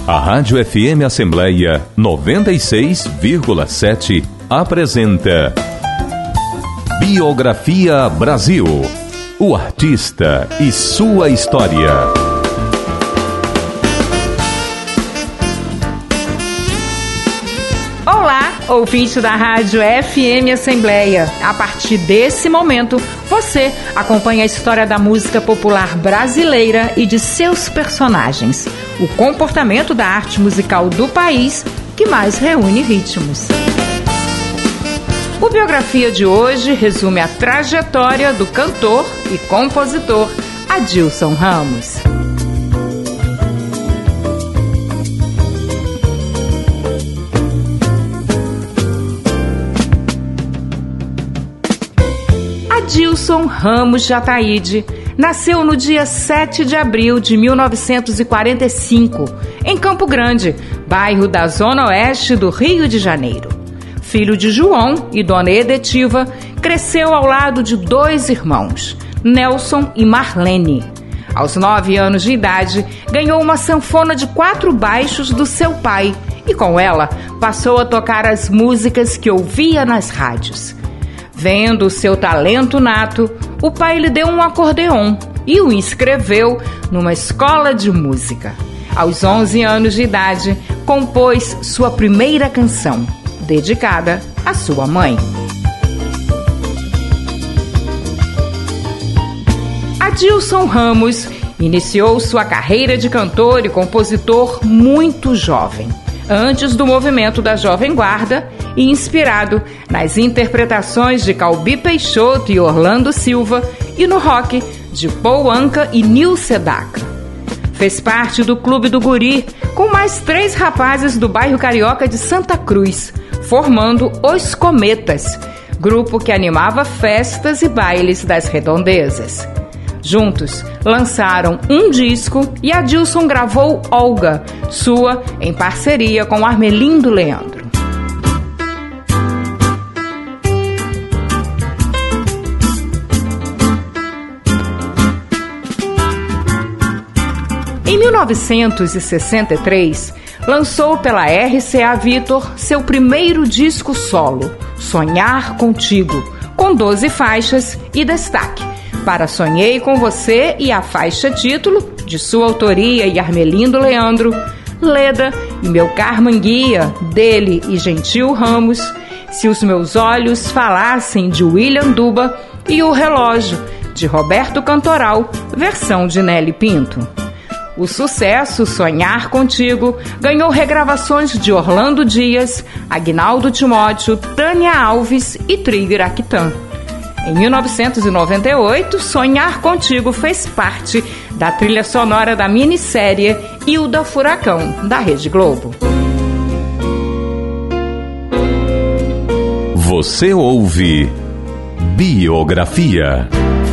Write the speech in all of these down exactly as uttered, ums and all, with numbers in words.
A Rádio F M Assembleia noventa e seis vírgula sete apresenta Biografia Brasil. O artista e sua história. Olá, ouvinte da Rádio F M Assembleia. A partir desse momento, você acompanha a história da música popular brasileira e de seus personagens, o comportamento da arte musical do país que mais reúne ritmos. O Biografia de hoje resume a trajetória do cantor e compositor Adilson Ramos. Adilson Ramos de Ataíde nasceu no dia sete de abril de mil novecentos e quarenta e cinco, em Campo Grande, bairro da Zona Oeste do Rio de Janeiro. Filho de João e Dona Edetiva, cresceu ao lado de dois irmãos, Nelson e Marlene. Aos nove anos de idade, ganhou uma sanfona de quatro baixos do seu pai e, com ela, passou a tocar as músicas que ouvia nas rádios. Vendo o seu talento nato, o pai lhe deu um acordeon e o inscreveu numa escola de música. Aos onze anos de idade, compôs sua primeira canção, dedicada à sua mãe. Adilson Ramos iniciou sua carreira de cantor e compositor muito jovem, antes do movimento da Jovem Guarda e inspirado nas interpretações de Calbi Peixoto e Orlando Silva e no rock de Paul Anka e Nil Sedaka. Fez parte do Clube do Guri com mais três rapazes do bairro carioca de Santa Cruz, formando Os Cometas, grupo que animava festas e bailes das redondezas. Juntos, lançaram um disco e Adilson gravou Olga, sua em parceria com Armelindo Leandro. Em mil novecentos e sessenta e três, lançou pela R C A Victor seu primeiro disco solo, Sonhar Contigo, com doze faixas e destaque para Sonhei com Você e a faixa título, de sua autoria e Armelindo Leandro, Leda e Meu Carmanguia, dele e Gentil Ramos, Se os Meus Olhos Falassem, de William Duba, e O Relógio, de Roberto Cantoral, versão de Nelly Pinto. O sucesso Sonhar Contigo ganhou regravações de Orlando Dias, Aguinaldo Timóteo, Tânia Alves e Trio Iraquitã. Em mil novecentos e noventa e oito, Sonhar Contigo fez parte da trilha sonora da minissérie Hilda Furacão, da Rede Globo. Você ouve Biografia.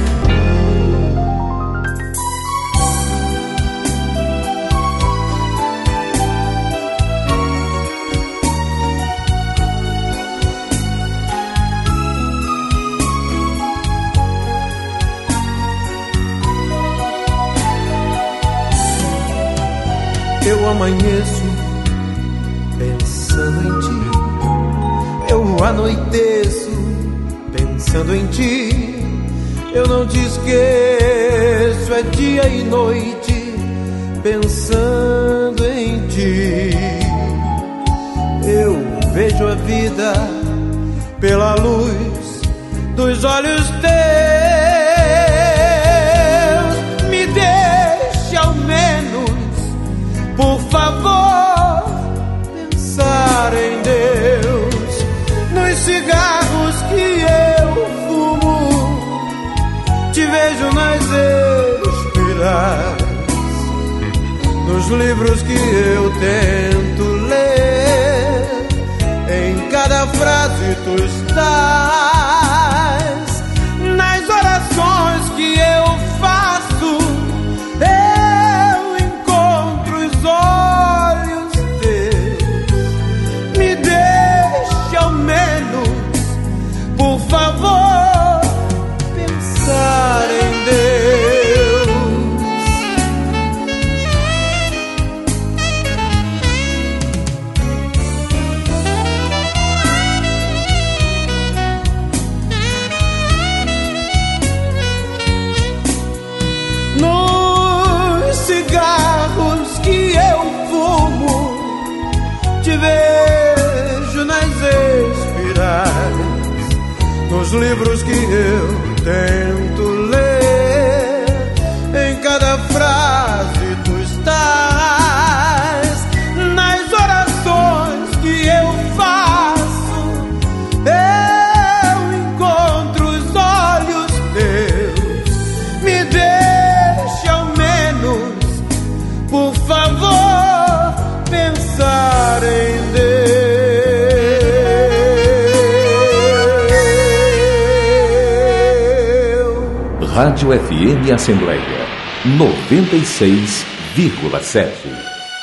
Eu amanheço pensando em ti, eu anoiteço pensando em ti, eu não te esqueço, é dia e noite pensando em ti. Eu vejo a vida pela luz dos olhos teus, me deixe ao menos, por favor, pensar em Deus, nos cigarros que eu fumo, te vejo nas espirais, nos livros que eu tento ler, em cada frase tu estás, nas orações que eu faço, eu encontro os olhos teus, me deixe ao menos, por favor, pensar em Deus. tento ler em cada frase tu estás, nas orações que eu faço eu encontro os olhos teus. Me deixe ao menos, por favor, pensar em Deus. Rádio F M Assembleia noventa e seis vírgula sete.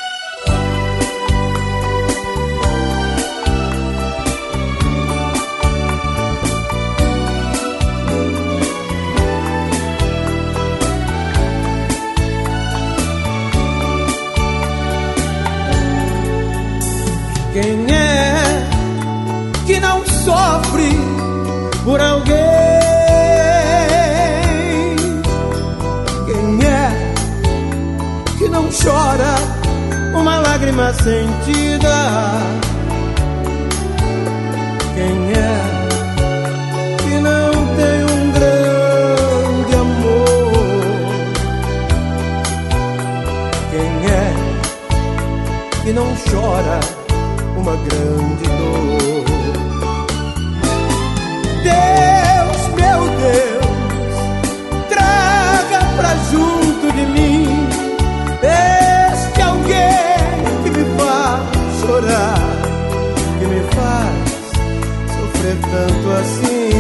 Quem é que não sofre por alguém? Quem é que não chora uma lágrima sentida? Quem é que não tem um grande amor? Quem é que não chora uma grande dor? Deus, meu Deus, traga pra junto de mim este alguém que me faz chorar, que me faz sofrer tanto assim.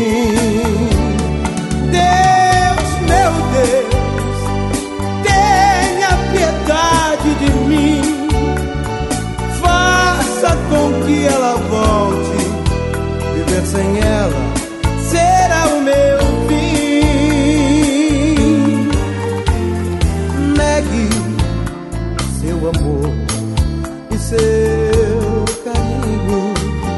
Deus, meu Deus, tenha piedade de mim, com que ela volte. Viver sem ela será o meu fim. Negue seu amor e seu carinho.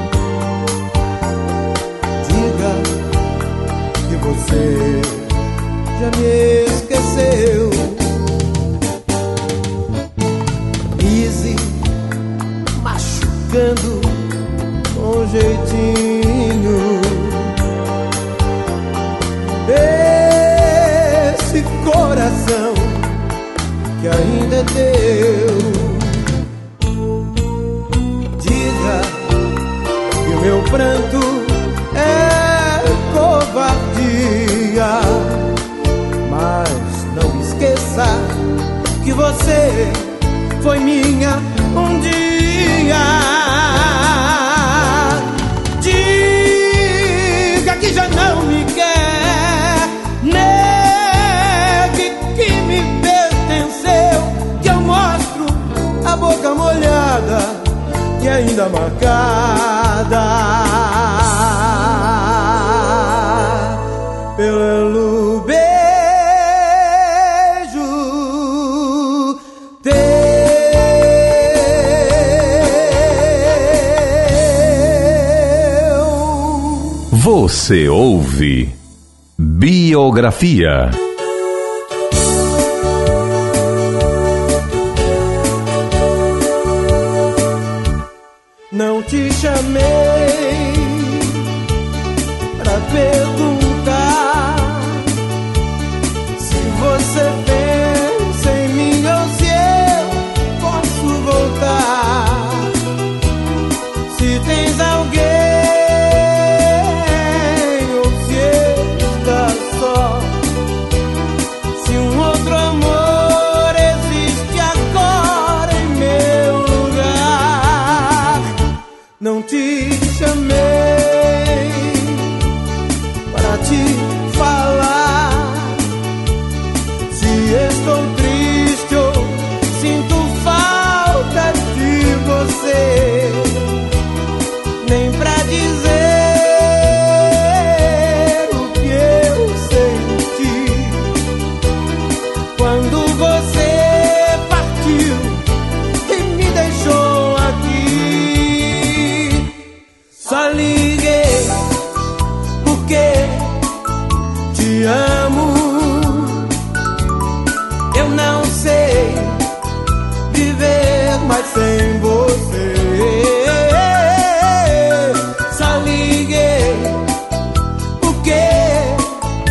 Diga que você já me esqueceu. Pise com jeitinho esse coração que ainda é teu. Diga que o meu pranto é covardia, mas não esqueça que você foi minha um dia. Diga que já não me quer, negue que me pertenceu, que eu mostro a boca molhada e ainda marcada pelo beijo teu. Você ouve Biografia. Não te chamei pra perguntar se você pensa em mim ou se eu posso voltar. Se tens alguém não te chamei para te falar se estou triste ou sinto falta de você, nem pra dizer o que eu senti quando você partiu e me deixou aqui. Só liguei porque te amo. Eu não sei viver mais sem você. Só liguei porque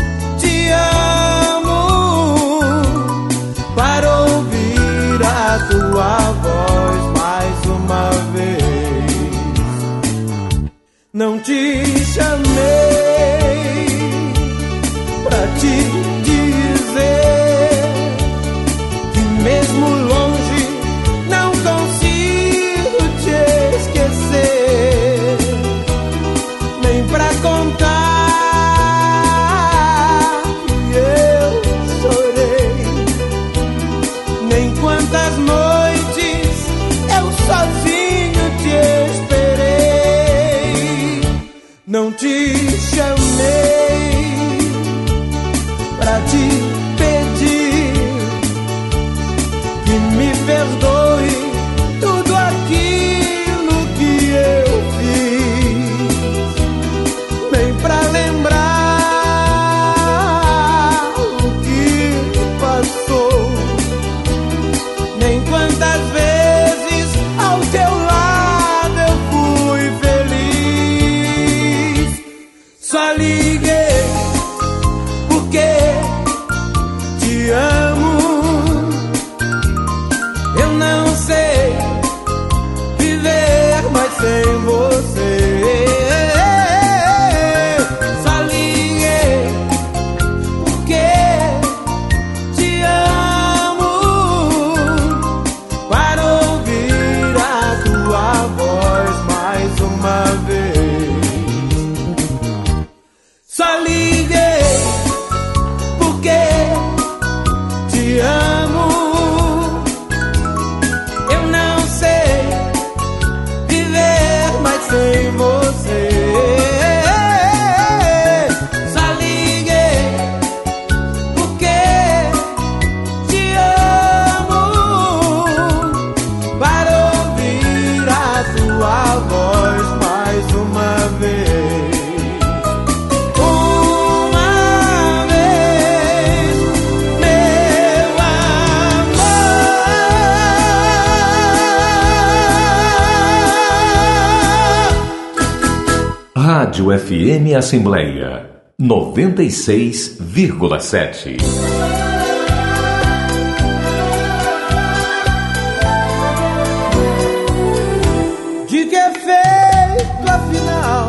te chamei pra te dizer que mesmo longe não consigo te esquecer, nem pra contar que eu chorei, nem quantas noites eu sozinho te esperei. Não te chamei pra te pedir que me perdoe tudo aquilo que eu fiz, nem pra lembrar o que passou, nem quantas vezes ao teu lado eu fui feliz. Só liguei porque te amo. Eu não sei viver mais sem você. Só liguei porque te amo, para ouvir a tua voz mais uma vez. Só liguei porque te amo. Eu não sei viver mais sem você. Só liguei porque te amo, para ouvir a tua voz mais uma vez. Uma vez, meu amor. Rádio F M Assembleia noventa e seis vírgula sete. De que é feito afinal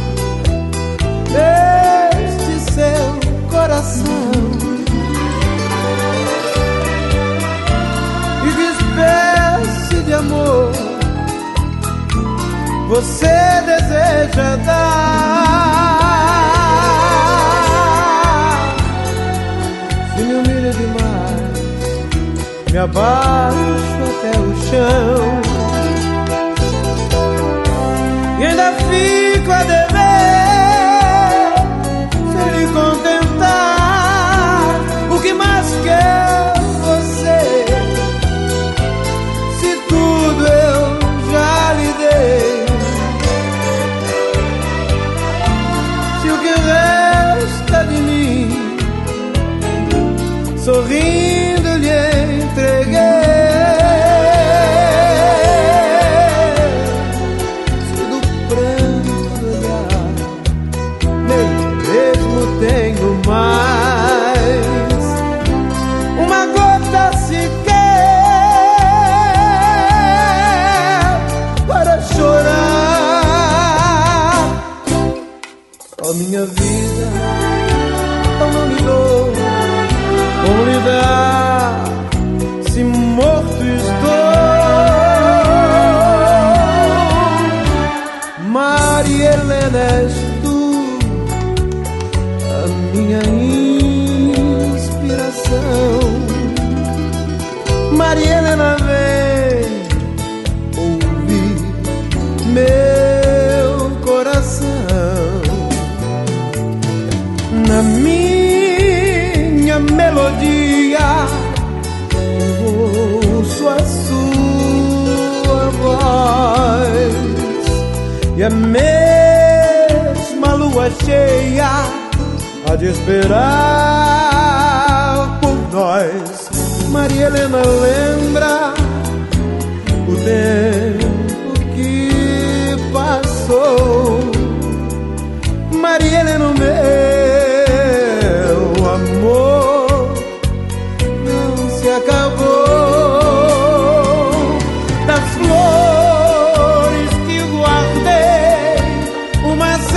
este seu coração, e que espécie de amor você deseja dar? Se me humilha demais, me abaixo até o chão e ainda fico a dever. Se lhe contentar, o que mais quer você? Se tudo eu já lhe dei, se o que resta de mim sorrindo lhe entreguei. Tenho mais uma gota sequer para chorar. Ó minha vida, eu não me dou como lidar se morto estou. Maria Helena, és minha inspiração. Maria Helena, vem ouvir meu coração. Na minha melodia ouço a sua voz, e a mesma lua cheia há de esperar por nós. Maria Helena, lembra o tempo que passou. Maria Helena, meu amor não se acabou. Das flores que guardei, uma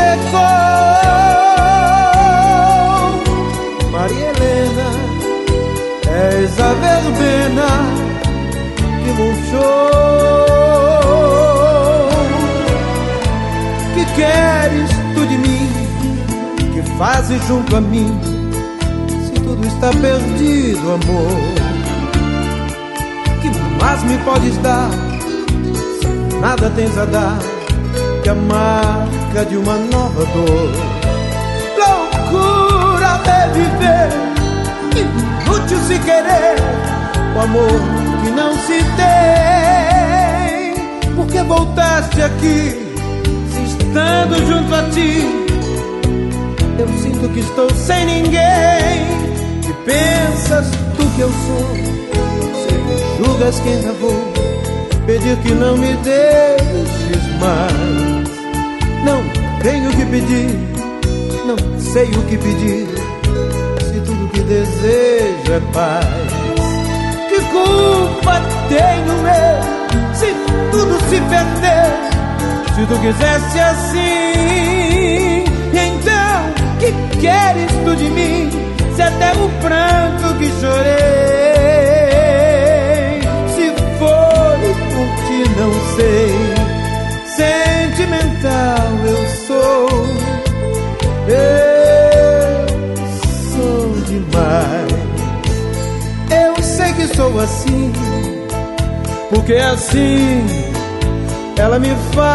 murchou. Que queres tu de mim? Que fazes junto a mim? Se tudo está perdido, amor, que mais me podes dar? Se nada tens a dar, que a marca de uma nova dor. Loucura é viver, inútil se querer o amor que não se tem. Por que voltaste aqui, se estando junto a ti eu sinto que estou sem ninguém? Que pensas tu que eu sou? Se julgas que ainda vou pedir que não me deixes mais. Não tenho o que pedir, não sei o que pedir, se tudo que desejo é paz. Que culpa tenho eu, se tudo se perdeu? Se tu quisesse assim, então que queres tu de mim? Se até o pranto que chorei, se foi por ti não sei. Sentimental eu sou, eu sou demais. Eu sei que sou assim, porque assim ela me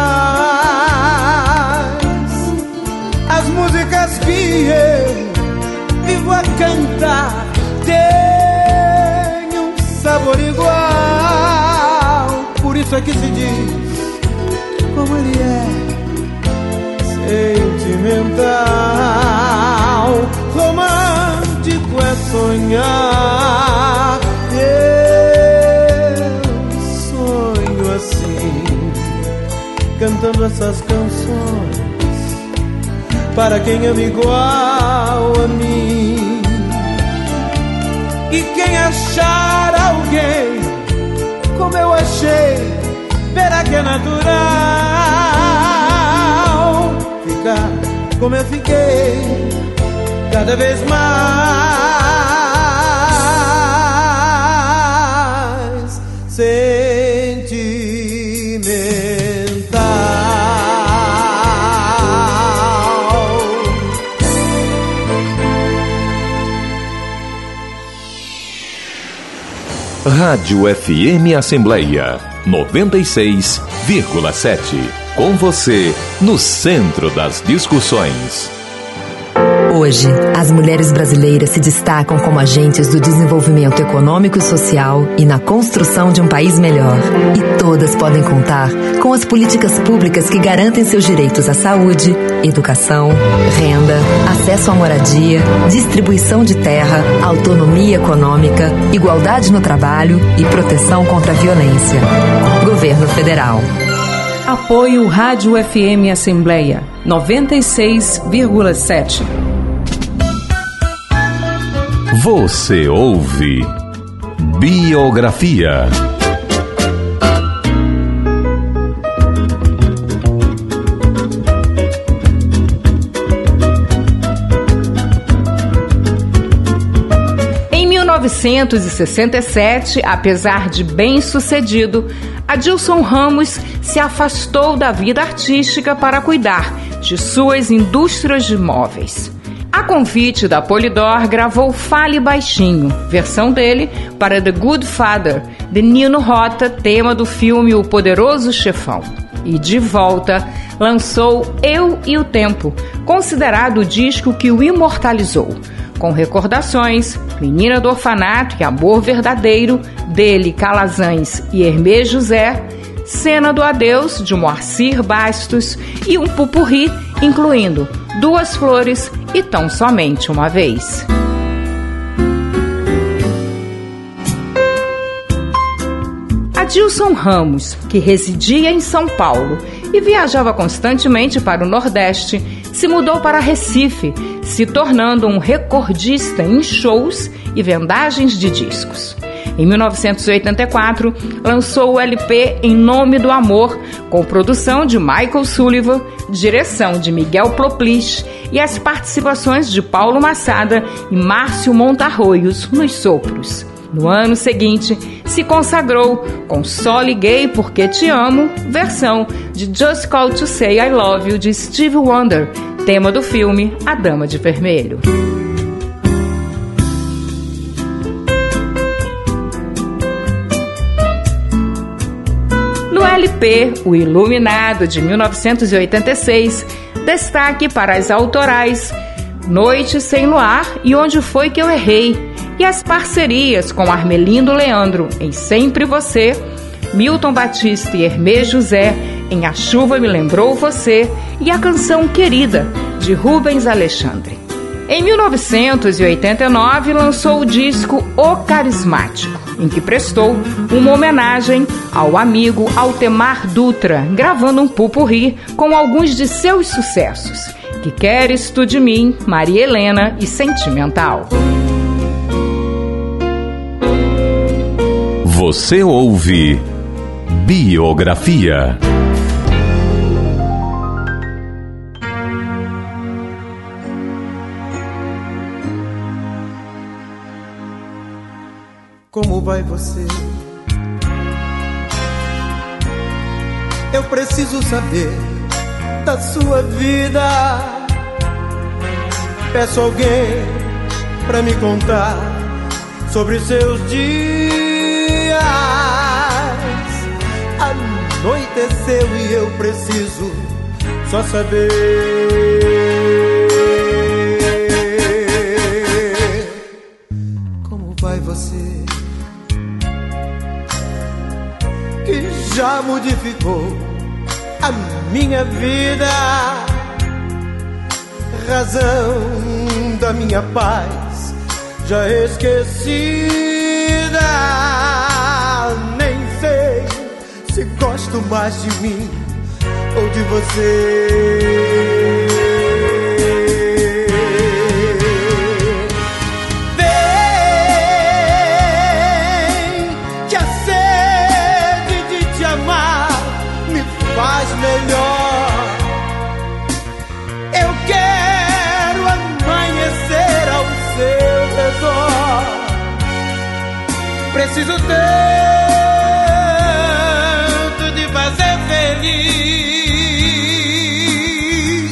faz. As músicas que eu vivo a cantar têm um sabor igual. Por isso é que se diz como ele é, sentimental. Romântico é sonhar, eu sonho assim, cantando essas canções para quem ama igual a mim. E quem achar alguém como eu achei, verá que é natural ficar como eu fiquei, cada vez mais sentimental. Rádio F M Assembleia noventa e seis vírgula sete. Com você, no centro das discussões. Hoje, as mulheres brasileiras se destacam como agentes do desenvolvimento econômico e social e na construção de um país melhor. E todas podem contar com as políticas públicas que garantem seus direitos à saúde, educação, renda, acesso à moradia, distribuição de terra, autonomia econômica, igualdade no trabalho e proteção contra a violência. Governo Federal. Apoio Rádio F M Assembleia noventa e seis vírgula sete. Você ouve Biografia. Em mil novecentos e sessenta e sete, apesar de bem-sucedido, Adilson Ramos se afastou da vida artística para cuidar de suas indústrias de móveis. A convite da Polydor, gravou Fale Baixinho, versão dele para The Good Father, de Nino Rota, tema do filme O Poderoso Chefão. E de volta, lançou Eu e o Tempo, considerado o disco que o imortalizou, com recordações, Menina do Orfanato e Amor Verdadeiro, dele, Calazans e Hermê José, Cena do Adeus, de Moacir Bastos, e um pupurri, incluindo Duas Flores e Tão Somente Uma Vez. Adilson Ramos, que residia em São Paulo e viajava constantemente para o Nordeste, se mudou para Recife, se tornando um recordista em shows e vendagens de discos. Em mil novecentos e oitenta e quatro, lançou o L P Em Nome do Amor, com produção de Michael Sullivan, direção de Miguel Ploplis e as participações de Paulo Massada e Márcio Montarroios nos sopros. No ano seguinte, se consagrou com Só Liguei Porque Te Amo, versão de Just Call to Say I Love You de Stevie Wonder, tema do filme A Dama de Vermelho. No L P O Iluminado, de mil novecentos e oitenta e seis, destaque para as autorais Noite Sem Luar e Onde Foi Que Eu Errei, e as parcerias com Armelindo Leandro em Sempre Você, Milton Batista e Hermê José em A Chuva Me Lembrou Você e a canção Querida, de Rubens Alexandre. Em mil novecentos e oitenta e nove, lançou o disco O Carismático, em que prestou uma homenagem ao amigo Altemar Dutra, gravando um pupurri com alguns de seus sucessos: Que Queres Tu de Mim, Maria Helena e Sentimental. Você ouve Biografia. Como vai você? Eu preciso saber da sua vida. Peço alguém pra me contar sobre seus dias. Anoiteceu e eu preciso só saber. Como vai você? Que já modificou a minha vida, razão da minha paz já esquecida. Nem sei se gosto mais de mim ou de você. Faz melhor. Eu quero amanhecer ao seu redor. Preciso tanto de fazer feliz.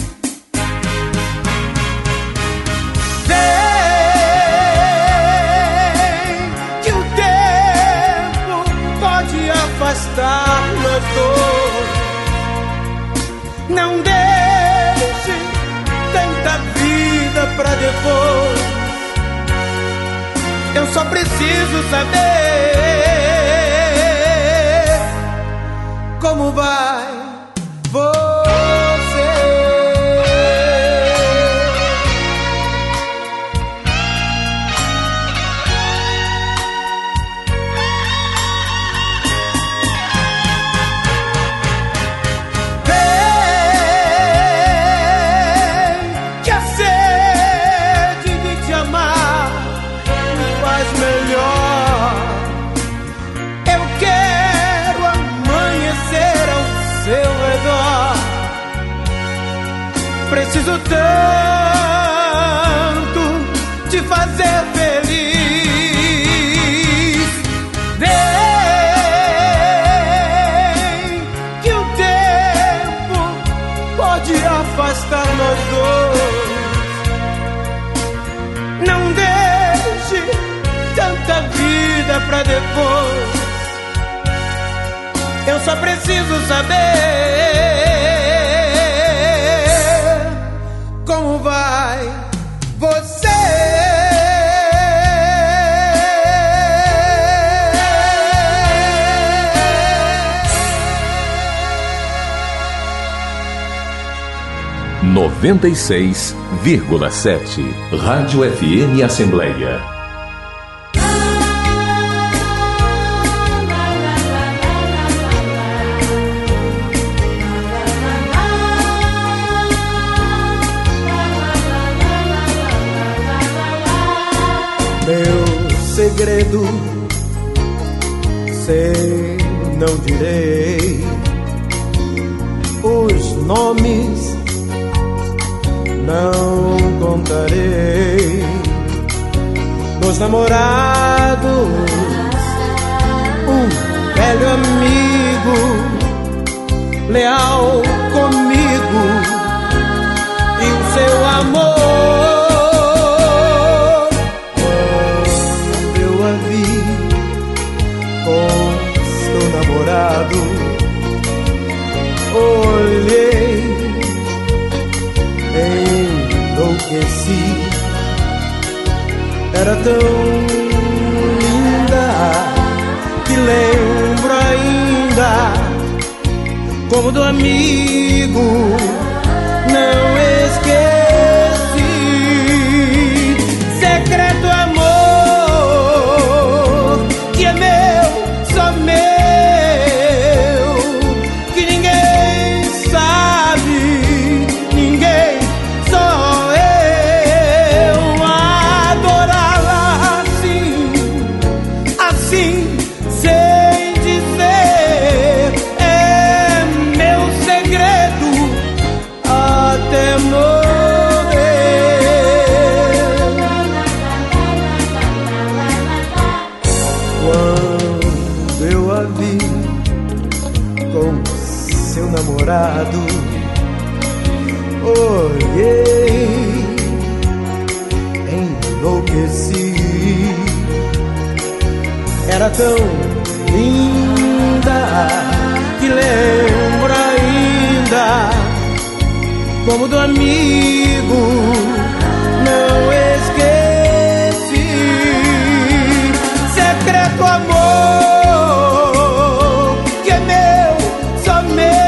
Sei que o tempo pode afastar nós dois. Não deixe tanta vida pra depois. Eu só preciso saber como vai você. Preciso tanto te fazer feliz. Vem que o tempo pode afastar nós dois. Não deixe tanta vida pra depois. Eu só preciso saber como vai você. noventa e seis vírgula sete Rádio F M Assembleia. Meu segredo, sei, não direi os nomes, não contarei. No Fomos namorados, um velho amigo, leal comigo e o seu amor. Quando eu a vi com seu namorado, olhei, enlouqueci. Era tão linda que lembro ainda como do amigo, não esqueci. Secreto amor que é meu, só meu, que ninguém sabe, ninguém, só eu. Adorá-la assim, assim, sem dizer, é meu segredo até morrer. Quando eu a vi com seu namorado, olhei, enlouqueci. Era tão linda que lembro ainda como do amigo, não esqueci. Secreto amor que é meu, só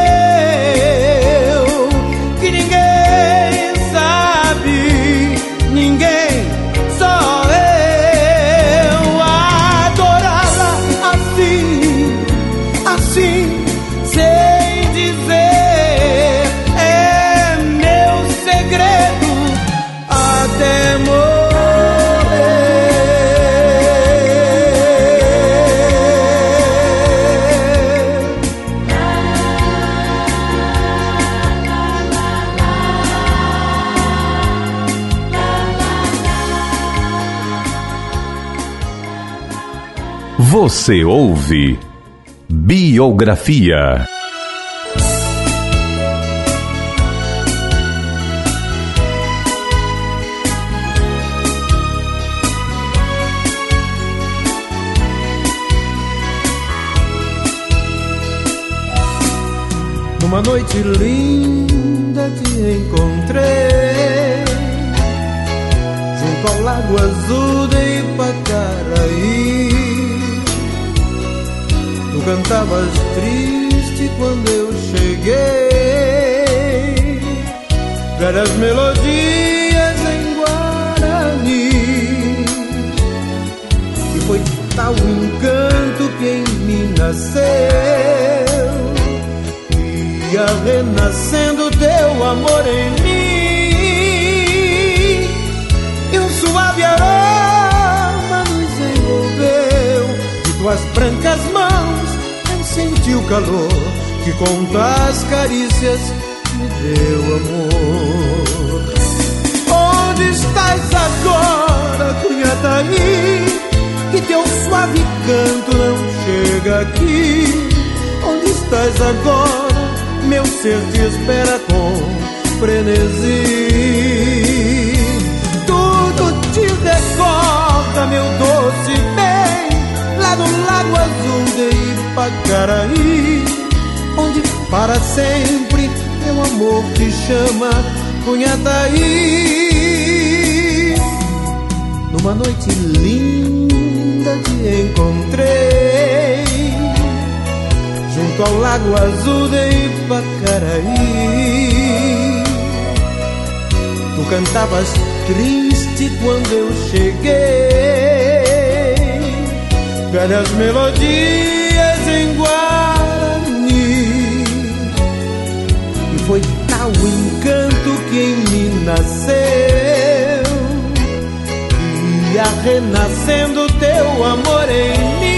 meu, que ninguém sabe, ninguém, só eu. Adorá-la assim, assim, sem dizer, é meu segredo até morrer. Você ouve Biografia. Numa noite linda te encontrei junto ao Lago Azul de Ipacaraí. Tu cantavas triste quando eu cheguei, velhas melodias em Guarani. E foi tal o encanto que em mim nasceu, ia renascendo teu amor em mim, e um suave aroma nos envolveu. De tuas brancas mãos eu senti o calor que com tuas carícias me deu amor. Onde estás agora, Cunhataí, que teu suave canto não chega aqui? Onde estás agora? Meu ser te espera com frenesi. Tudo te recorda, meu doce bem, lá no Lago Azul de Ipacaraí, onde para sempre meu amor te chama, Cunhataí. Numa noite linda te encontrei junto ao Lago Azul de Ipacaraí. Tu cantavas triste quando eu cheguei, velhas melodias em Guarani. E foi tal o encanto que em mim nasceu, ia renascendo teu amor em mim.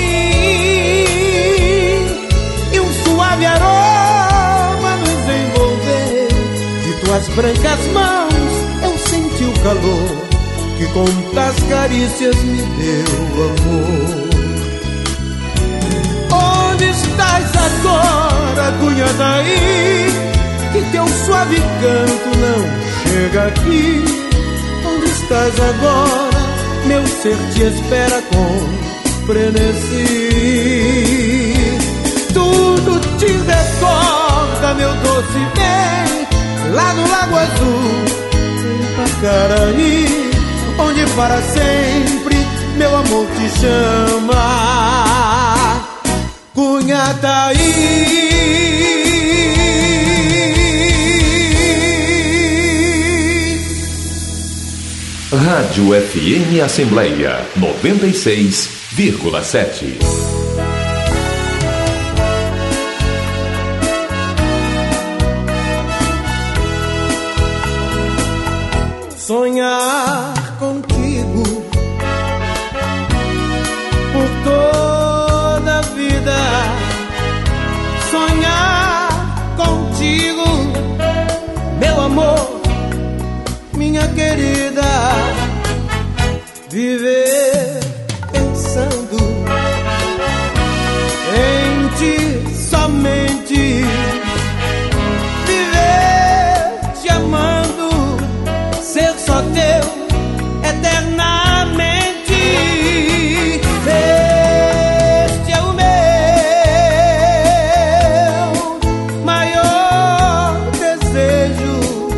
Suave aroma nos envolveu, de tuas brancas mãos eu senti o calor que com tas carícias me deu amor. Onde estás agora, Cunhataí, que teu suave canto não chega aqui? Onde estás agora? Meu ser te espera com frenesi. Tudo te recorda, meu doce bem, lá no Lago Azul, em Pacaraí, onde para sempre meu amor te chama. Cunhataí. Rádio F M Assembleia noventa e seis vírgula sete. Sonhar contigo por toda a vida, sonhar contigo, meu amor, minha querida, viver pensando em ti somente, viver te amando, ser só teu eternamente. Este é o meu maior desejo,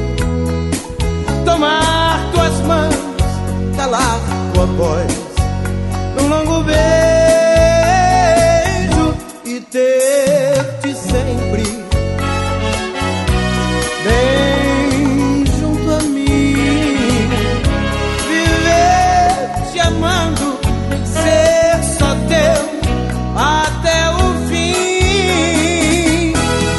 tomar tuas mãos, calar tua voz num longo beijo e ter-te sempre bem junto a mim, viver te amando, ser só teu até o fim.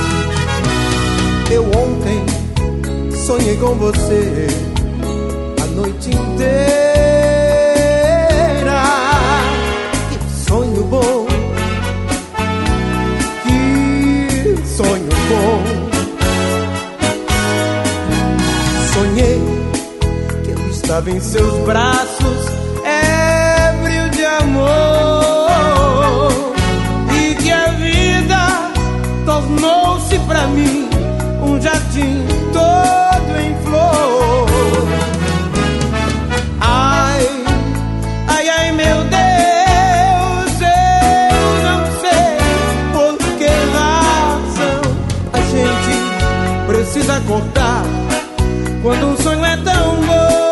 Eu ontem sonhei com você a noite inteira. Que sonho bom, que sonho bom. Sonhei que eu estava em seus braços, ébrio de amor, e que a vida tornou-se pra mim um jardim todo em flor. Ai, ai, ai, meu Deus, eu não sei por que razão a gente precisa acordar quando um sonho é tão bom.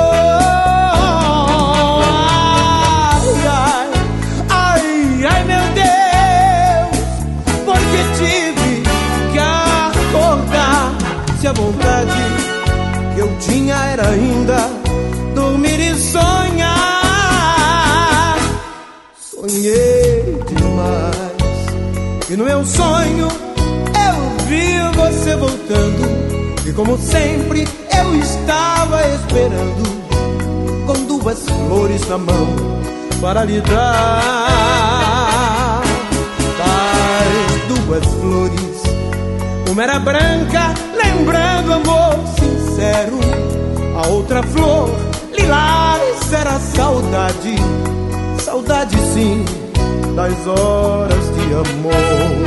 Ai, ai, ai, meu Deus, porque tive que acordar, se a vontade que eu tinha era ainda dormir e sonhar. Sonhei demais e no meu sonho eu vi você voltando, e como sempre eu estava esperando, com duas flores na mão para lhe dar. Das duas flores, uma era branca, lembrando amor sincero, a outra flor lilás era saudade, saudade sim das horas de amor.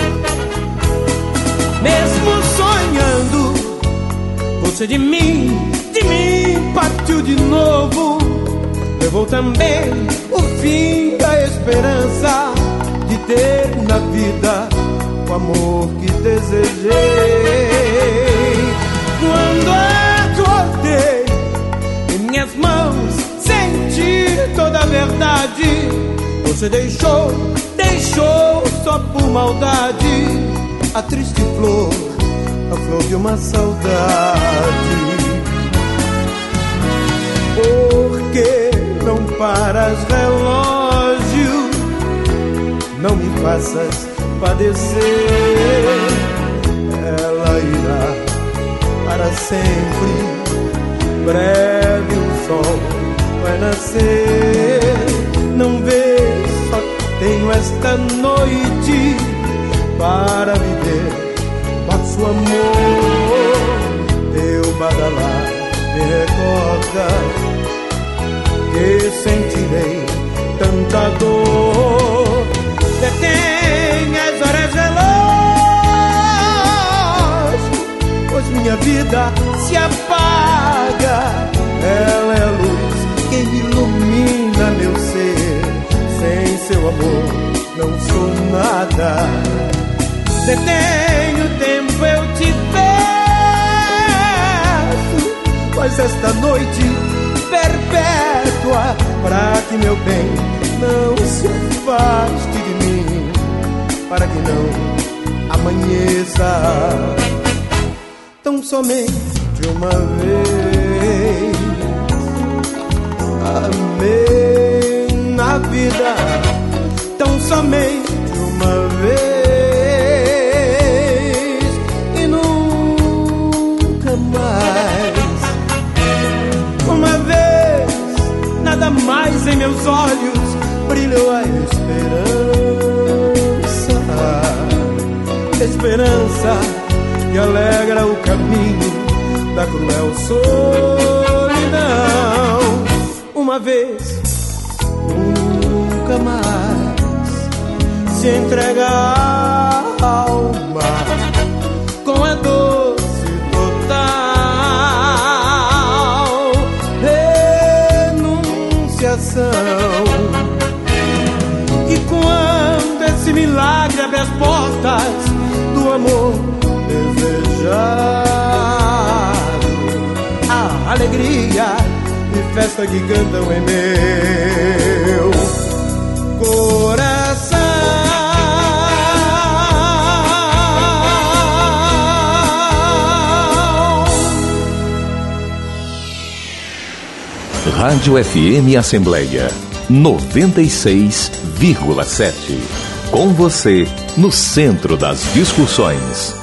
Mesmo sonhando, você de mim, de mim partiu de novo, levou também o fim da esperança de ter na vida o amor que desejei. Quando acordei, em minhas mãos senti toda a verdade. Você deixou, deixou só por maldade a triste flor, a flor de uma saudade. Por que não paras, relógio? Não me faças padecer. Ela irá para sempre, breve o sol vai nascer. Não vês, só tenho esta noite para viver nosso amor. Teu badalar me recorda que sentirei tanta dor. Detém as horas relógio, pois minha vida se apaga. Ela é a luz que ilumina meu ser. Sem seu amor não sou nada. Detém o tempo, eu te peço, pois esta noite perpétua, pra que meu bem não se afaste de mim, para que não amanheça. Tão somente uma vez amei na vida, tão somente uma vez e nunca mais. Uma vez, nada mais em meus olhos brilhou a esperança, esperança que alegra o caminho da cruel solidão. Uma vez, nunca mais, se entrega a alma com a doce total renunciação. E quando esse milagre abre as portas do amor desejado, a alegria e festa que cantam em meu coração. Rádio F M Assembleia noventa e seis vírgula sete. Com você no centro das discussões.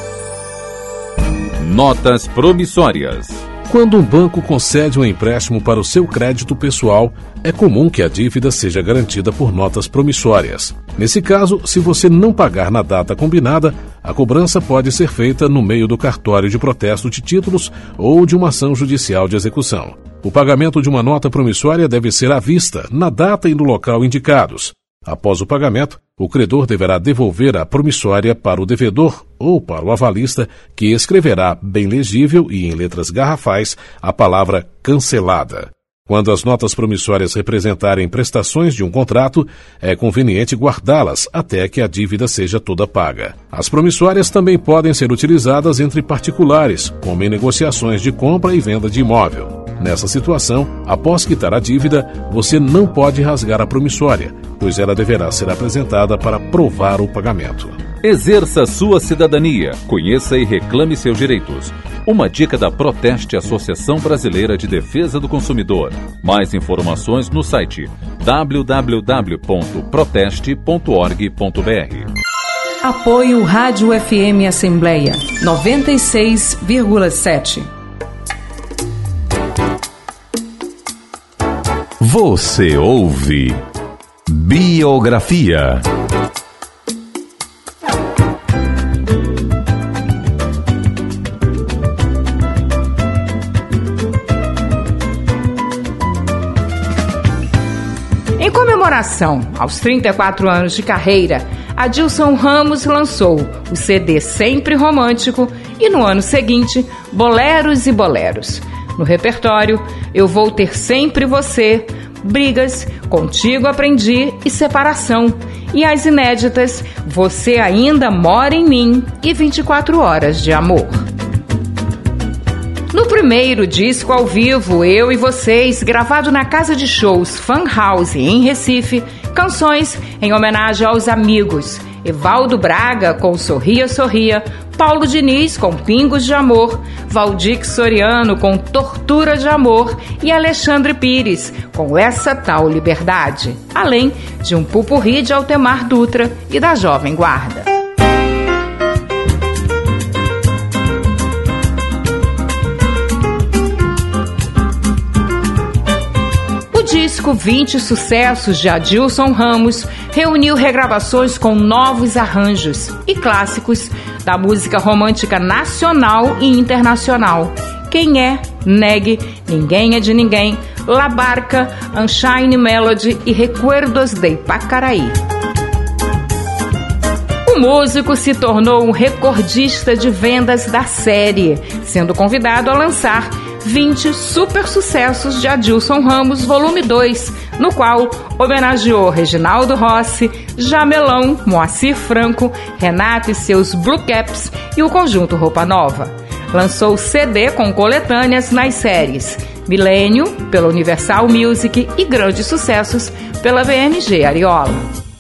Notas promissórias. Quando um banco concede um empréstimo para o seu crédito pessoal, é comum que a dívida seja garantida por notas promissórias. Nesse caso, se você não pagar na data combinada, a cobrança pode ser feita no meio do cartório de protesto de títulos ou de uma ação judicial de execução. O pagamento de uma nota promissória deve ser à vista, na data e no local indicados. Após o pagamento, o credor deverá devolver a promissória para o devedor ou para o avalista, que escreverá bem legível e em letras garrafais a palavra cancelada. Quando as notas promissórias representarem prestações de um contrato, é conveniente guardá-las até que a dívida seja toda paga. As promissórias também podem ser utilizadas entre particulares, como em negociações de compra e venda de imóvel. Nessa situação, após quitar a dívida, você não pode rasgar a promissória, pois ela deverá ser apresentada para provar o pagamento. Exerça sua cidadania, conheça e reclame seus direitos. Uma dica da Proteste, Associação Brasileira de Defesa do Consumidor. Mais informações no site w w w ponto proteste ponto org ponto b r. Apoio Rádio F M Assembleia noventa e seis vírgula sete. Você ouve Biografia. Em comemoração aos trinta e quatro anos de carreira, Adilson Ramos lançou o C D Sempre Romântico e, no ano seguinte, Boleros e Boleros. No repertório, Eu Vou Ter Sempre Você, Brigas, Contigo Aprendi e Separação. E as inéditas Você Ainda Mora em Mim e vinte e quatro Horas de Amor. No primeiro disco ao vivo, Eu e Vocês, gravado na casa de shows Fan House em Recife, canções em homenagem aos amigos. Evaldo Braga com Sorria, Sorria, Paulo Diniz com Pingos de Amor, Valdir Soriano com Tortura de Amor e Alexandre Pires com Essa Tal Liberdade, além de um pupurri de Altemar Dutra e da Jovem Guarda. O disco vinte Sucessos de Adilson Ramos reuniu regravações com novos arranjos e clássicos da música romântica nacional e internacional. Quem é, Negue, Ninguém é de Ninguém, La Barca, Unchained Melody e Recuerdos de Pacaraí. O músico se tornou um recordista de vendas da série, sendo convidado a lançar vinte super sucessos de Adilson Ramos, volume dois, no qual homenageou Reginaldo Rossi, Jamelão, Moacir Franco, Renato e seus Blue Caps e o conjunto Roupa Nova. Lançou C D com coletâneas nas séries Milênio, pela Universal Music, e Grandes Sucessos, pela V M G Ariola.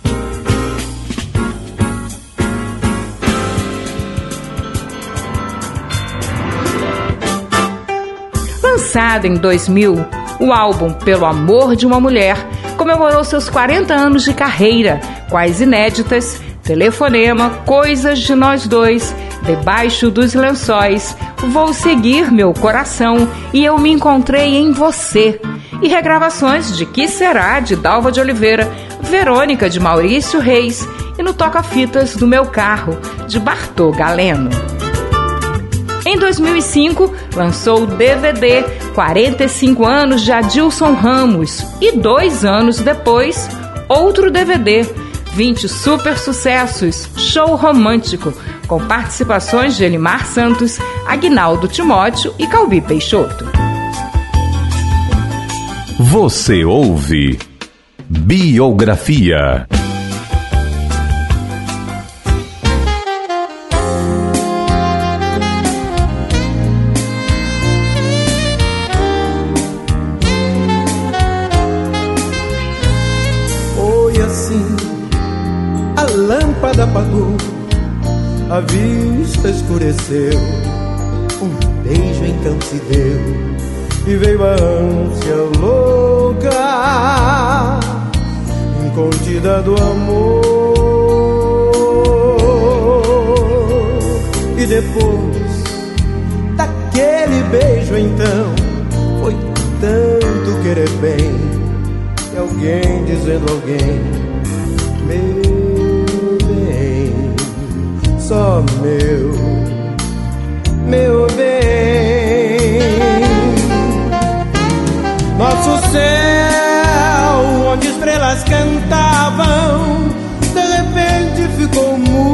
Lançado em dois mil, o álbum Pelo Amor de uma Mulher comemorou seus quarenta anos de carreira, com as inéditas Telefonema, Coisas de Nós Dois, Debaixo dos Lençóis, Vou Seguir Meu Coração e Eu Me Encontrei em Você, e regravações de Que Será, de Dalva de Oliveira, Verônica, de Maurício Reis, e no Toca-Fitas do Meu Carro, de Bartô Galeno. Em dois mil e cinco, lançou o D V D quarenta e cinco anos de Adilson Ramos e dois anos depois, outro D V D, vinte super sucessos, Show Romântico, com participações de Elimar Santos, Aguinaldo Timóteo e Calbi Peixoto. Você ouve Biografia. Apagou, a vista escureceu, um beijo então se deu e veio a ânsia louca, incontida do amor. E depois daquele beijo então foi tanto querer bem, e alguém dizendo alguém, meu, só meu, meu bem. Nosso céu, onde estrelas cantavam, de repente ficou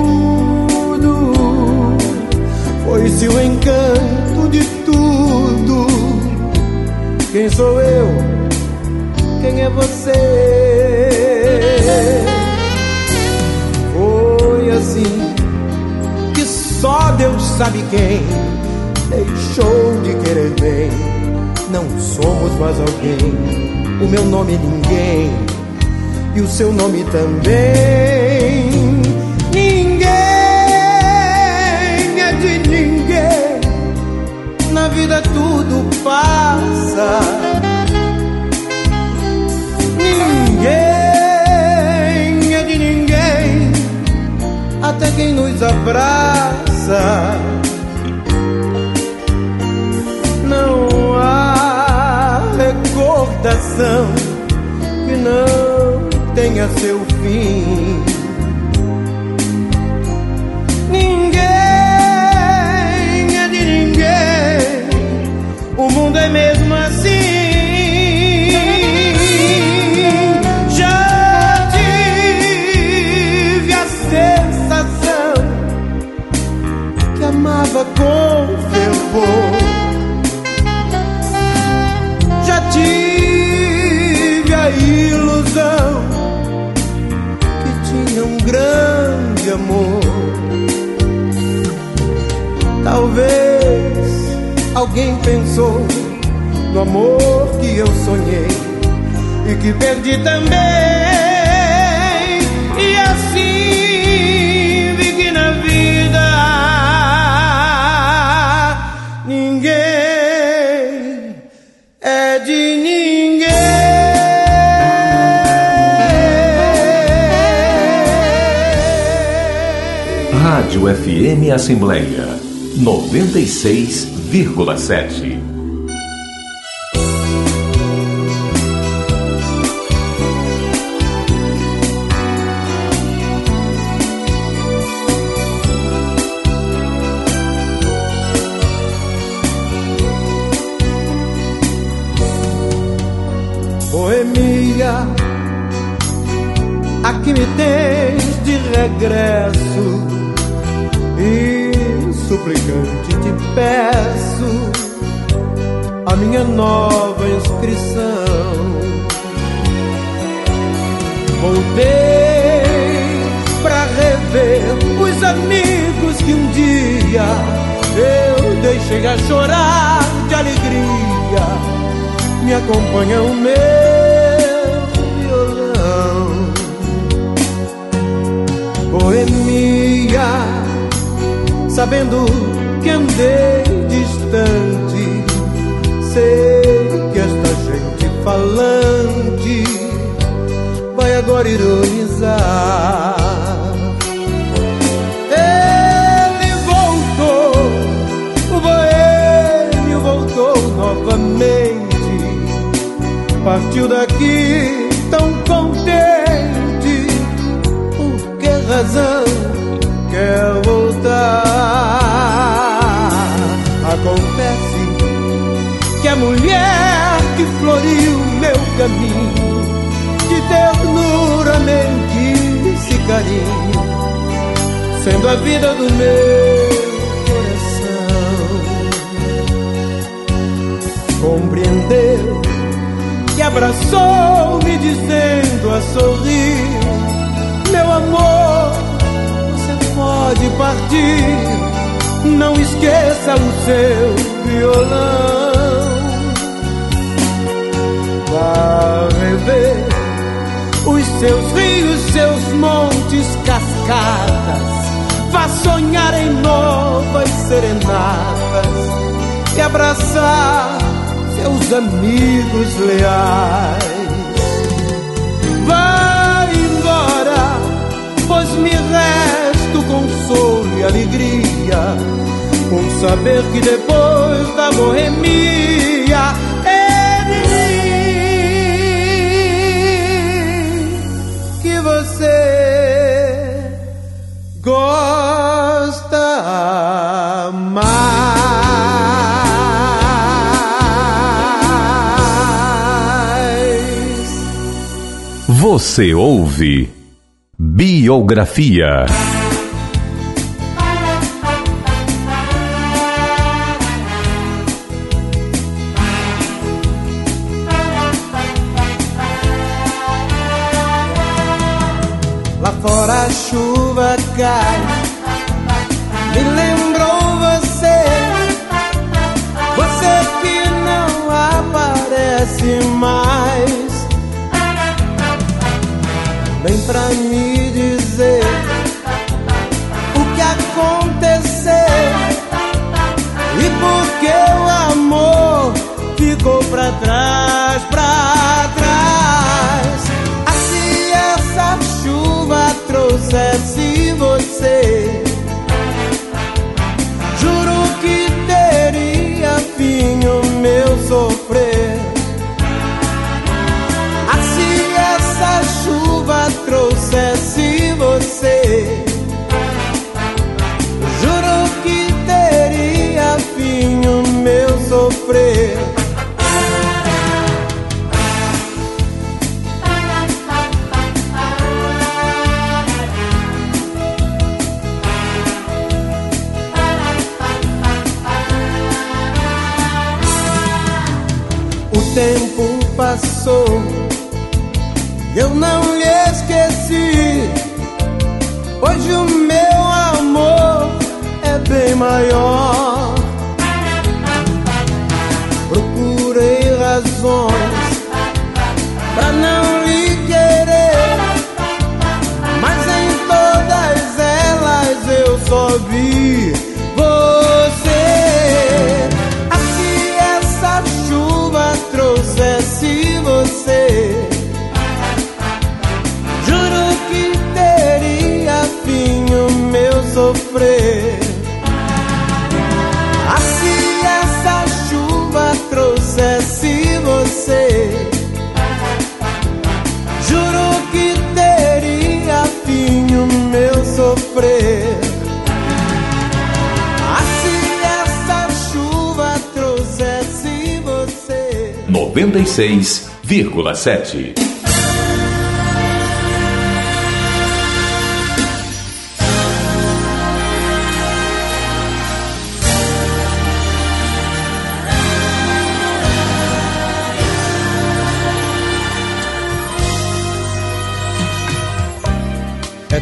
mudo. Foi-se o encanto de tudo. Quem sou eu? Quem é você? Foi assim, só Deus sabe quem deixou de querer bem. Não somos mais alguém, o meu nome é ninguém, e o seu nome também. Ninguém é de ninguém, na vida tudo passa. Ninguém é de ninguém, até quem nos abraça. Não há recordação que não tenha seu fim. Ninguém é de ninguém, o mundo é mesmo assim. Já tive a sensação que amava com fervor. Já tive a ilusão que tinha um grande amor. Talvez alguém pensou no amor que eu sonhei e que perdi também. E assim vi que na vida ninguém é de ninguém. Rádio F M Assembleia noventa e seis vírgula sete. que me tens de regresso e suplicante te peço a minha nova inscrição. Voltei pra rever os amigos que um dia eu deixei a chorar de alegria. Me acompanha o meu violão. Boemia, sabendo que andei distante, sei que esta gente falante vai agora ironizar. Ele voltou, o boêmio voltou novamente, partiu daqui tão contente. Por que razão quer voltar? Acontece que a mulher que floriu meu caminho, de ternura, mendice e carinho, sendo a vida do meu coração, compreendeu e abraçou-me dizendo a sorrir: meu amor, você pode partir, não esqueça o seu violão. Vá rever os seus rios, seus montes, cascadas, vá sonhar em novas serenatas e abraçar seus amigos leais. Vá embora, pois me resta o consolo e alegria, com saber que depois da boemia é de mim que você gosta mais. Você ouve Biografia. Lá fora a chuva cai, me lembrou você, você que não aparece mais. Vem pra me dizer o que aconteceu e por que o amor ficou pra trás, pra trás. Assim essa chuva trouxesse você, juro que teria fim o meu sofrer. Assim essa chuva trouxesse você, juro que teria fim o meu sofrer. O tempo passou, eu não lhe esqueci. Hoje o meu amor é bem maior. Procurei razões pra não lhe querer, mas em todas elas eu só vi você. Aqui essa chuva trouxesse você, juro que teria fim o meu sofrer. Assim essa chuva trouxesse você, juro que teria fim o meu sofrer. Assim essa chuva trouxesse você. noventa e seis vírgula sete.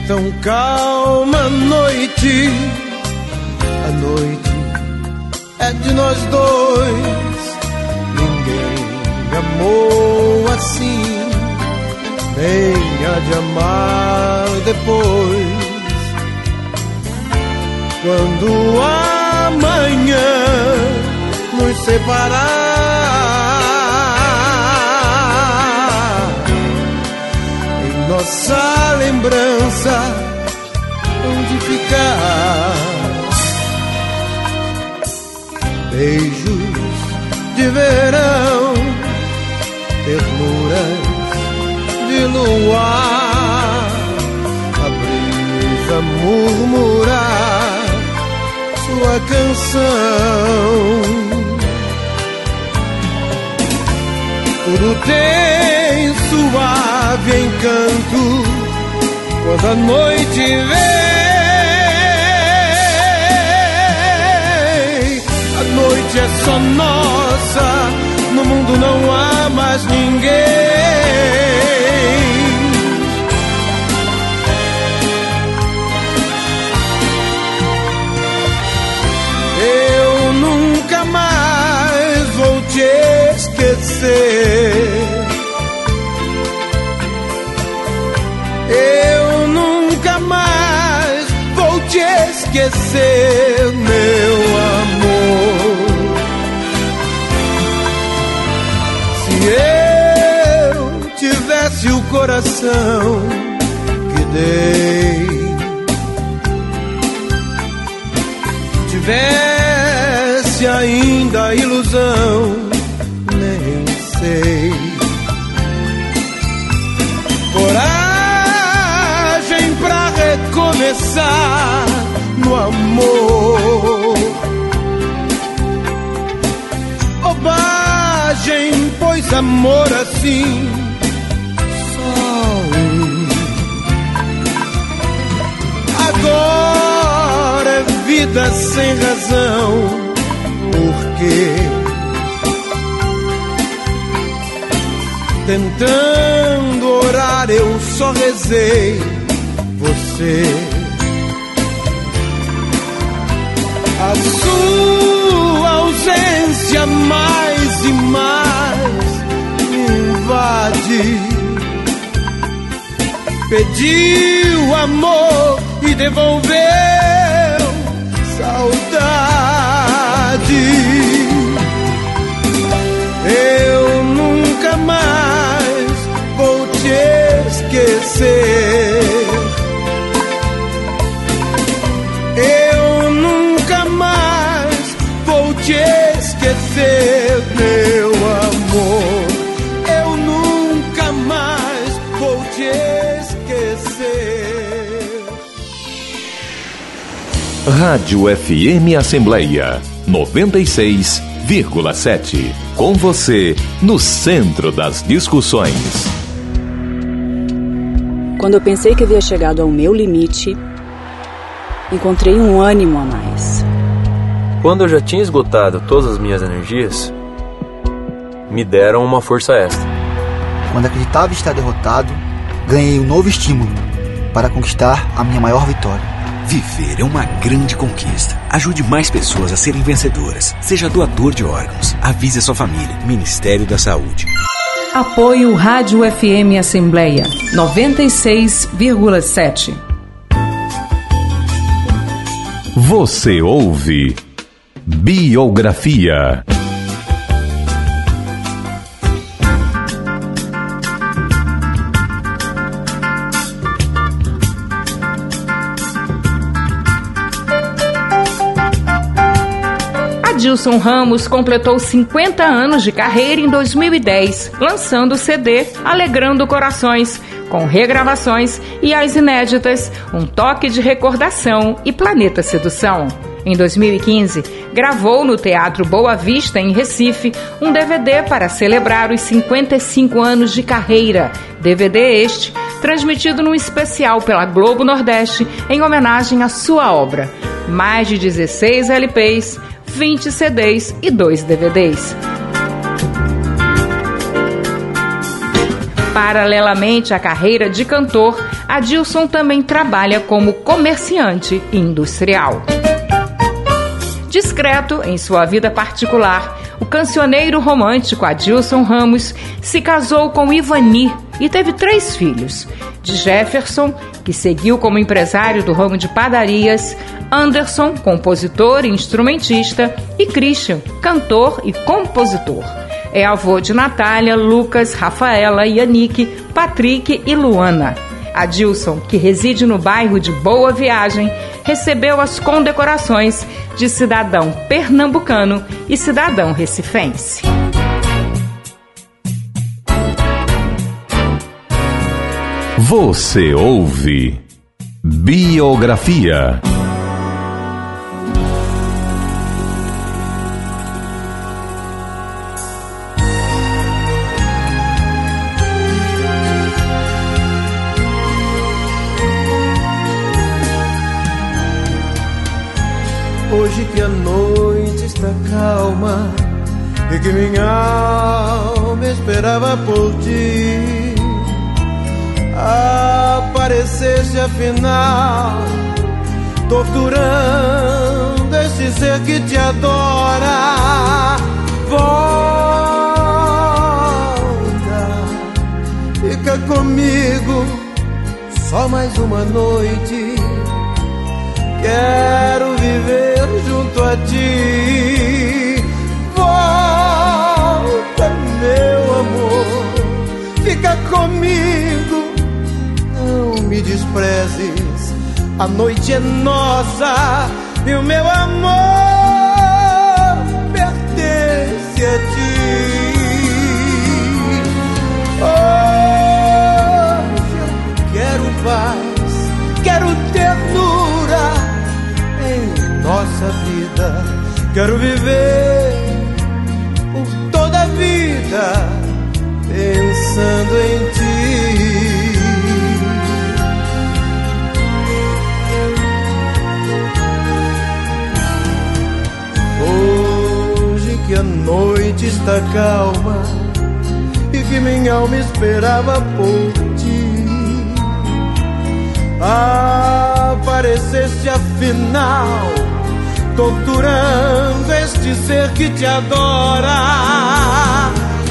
tão calma a noite. A noite é de nós dois. Ninguém amou assim, nem há de amar depois. Quando amanhã nos separar, em nossa lembrança onde ficar beijos de verão, ternuras de luar, a brisa murmurar sua canção. Tudo tem suave encanto quando a noite vem. A noite é só nossa, no mundo não há mais ninguém. Eu nunca mais vou te esquecer. Eu nunca mais vou te esquecer, meu amor. Se eu tivesse o coração que dei, tivesse ainda a ilusão, nem sei. Coragem pra recomeçar no amor. Bobagem, pois amor assim só um. Agora é vida sem razão, porque tentando orar eu só rezei você. A sua ausência mais e mais me invade. Pediu amor e devolveu saudade. Eu nunca mais vou te esquecer. Eu nunca mais vou te esquecer, meu amor. Eu nunca mais vou te esquecer. Rádio F M Assembleia noventa e seis vírgula sete. Com você no centro das discussões. Quando eu pensei que havia chegado ao meu limite, encontrei um ânimo a mais. Quando eu já tinha esgotado todas as minhas energias, me deram uma força extra. Quando acreditava estar derrotado, ganhei um novo estímulo para conquistar a minha maior vitória. Viver é uma grande conquista. Ajude mais pessoas a serem vencedoras. Seja doador de órgãos. Avise a sua família. Ministério da Saúde. Apoio Rádio F M Assembleia noventa e seis vírgula sete. Você ouve Biografia. Adilson Ramos completou cinquenta anos de carreira em dois mil e dez, lançando o C D Alegrando Corações, com regravações e as inéditas Um Toque de Recordação e Planeta Sedução. Em dois mil e quinze, gravou no Teatro Boa Vista, em Recife, um D V D para celebrar os cinquenta e cinco anos de carreira. D V D este, transmitido num especial pela Globo Nordeste, em homenagem à sua obra. Mais de dezesseis L Ps, vinte C Ds e dois D V Ds. Paralelamente à carreira de cantor, Adilson também trabalha como comerciante industrial. Discreto em sua vida particular, o cancioneiro romântico Adilson Ramos se casou com Ivani e teve três filhos: de Jefferson, que seguiu como empresário do ramo de padarias, Anderson, compositor e instrumentista, e Christian, cantor e compositor. É avô de Natália, Lucas, Rafaela, Yannick, Patrick e Luana. Adilson, que reside no bairro de Boa Viagem, recebeu as condecorações de cidadão pernambucano e cidadão recifense. Você ouve Biografia. Hoje que a noite está calma e que minha alma esperava por ti, apareceste afinal, torturando este ser que te adora. Volta, fica comigo só mais uma noite. Quero viver junto a ti. Volta, meu amor, fica comigo, não me desprezes. A noite é nossa e o meu amor pertence a ti. Hoje eu quero paz, quero ternura em nossa vida. Quero viver por toda a vida pensando em ti. Hoje que a noite está calma e que minha alma esperava por ti, apareceste afinal, torturando este ser que te adora.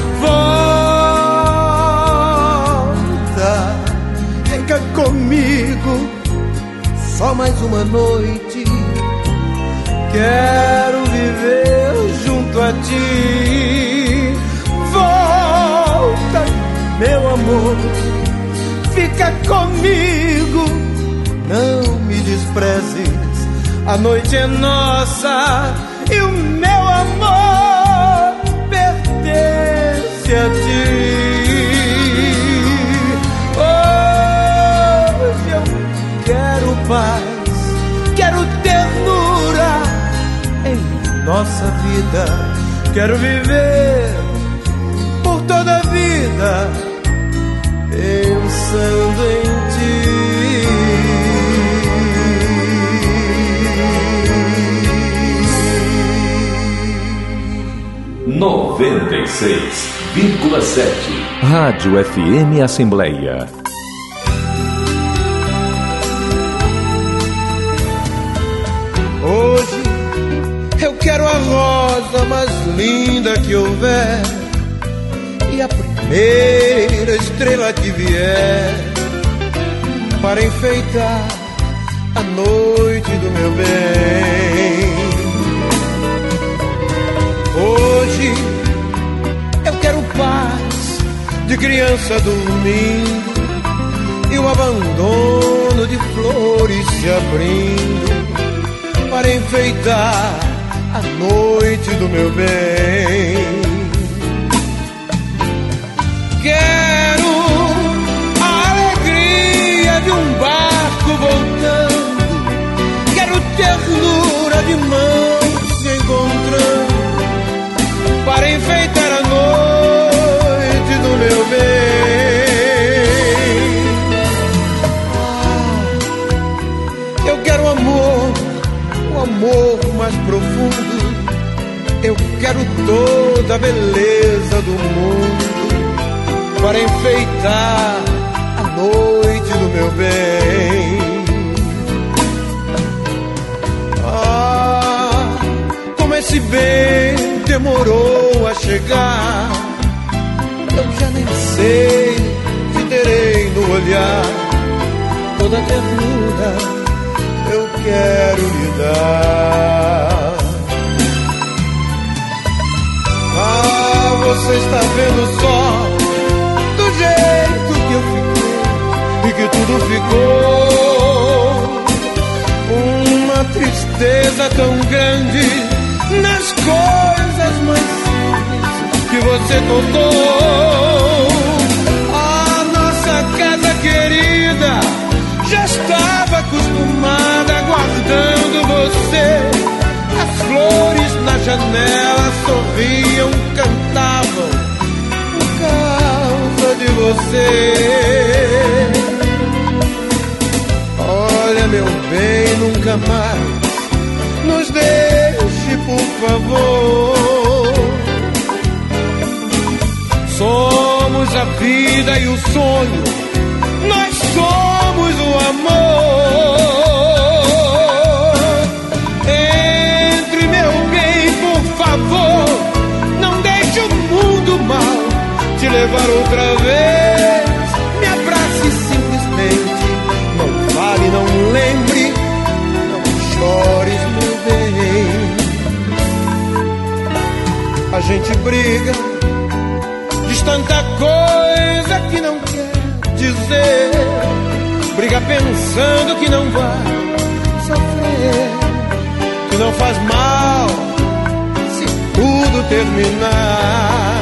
Volta, fica comigo só mais uma noite. Quero viver junto a ti. Volta, meu amor, fica comigo, não me desprezes. A noite é nossa e o meu amor pertence a ti. Hoje eu quero paz, quero ternura em nossa vida. Quero viver por toda a vida pensando em ti. noventa e seis vírgula sete Rádio F M Assembleia. Hoje eu quero a rosa mais linda que houver e a primeira estrela que vier para enfeitar a noite do meu bem. Hoje eu quero paz de criança dormindo e o abandono de flores se abrindo para enfeitar a noite do meu bem. Quero a alegria de um barco voltando, quero ternura de mãos se encontrando para enfeitar a noite do meu bem. Eu quero amor, o amor mais profundo. Eu quero toda a beleza do mundo para enfeitar a noite do meu bem. Ah, como esse bem demorou a chegar. Eu já nem sei se terei no olhar toda a ternura eu quero lhe dar. Ah, você está vendo só do jeito que eu fiquei e que tudo ficou. Uma tristeza tão grande nas coisas mais simples que você tocou. A nossa casa querida já estava acostumada aguardando você. As flores na janela sorriam, cantavam por causa de você. Olha, meu bem, nunca mais nos deixe, por favor. Somos a vida e o sonho, nós somos o amor. Entre, meu bem, por favor, não deixe o mundo mal te levar outra vez. Me abrace simplesmente, não fale, não lembre, não chores, meu bem. A gente briga, diz tanta coisa que não quer dizer, briga pensando que não vai sofrer, que não faz mal se tudo terminar.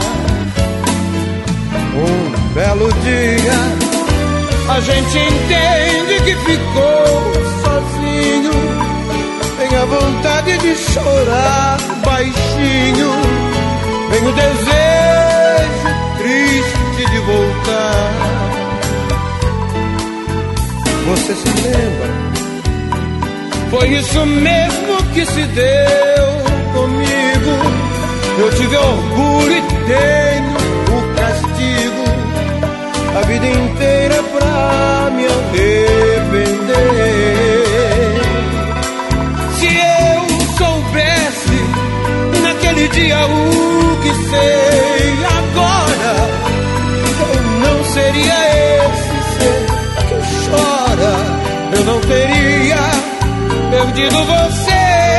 Um belo dia a gente entende que ficou sozinho, tem a vontade de chorar baixinho, vem o desejo triste de voltar. Você se lembra? Foi isso mesmo que se deu comigo. Eu tive orgulho e tenho o castigo, a vida inteira pra me arrepender. Se eu soubesse naquele dia o que sei agora, eu não seria esse ser que chora, eu não teria perdido você.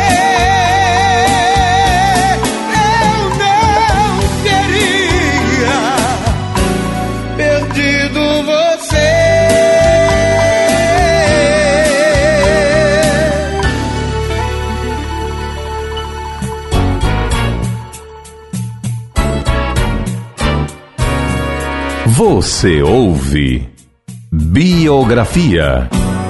Eu não teria perdido você. Você ouve Biografia.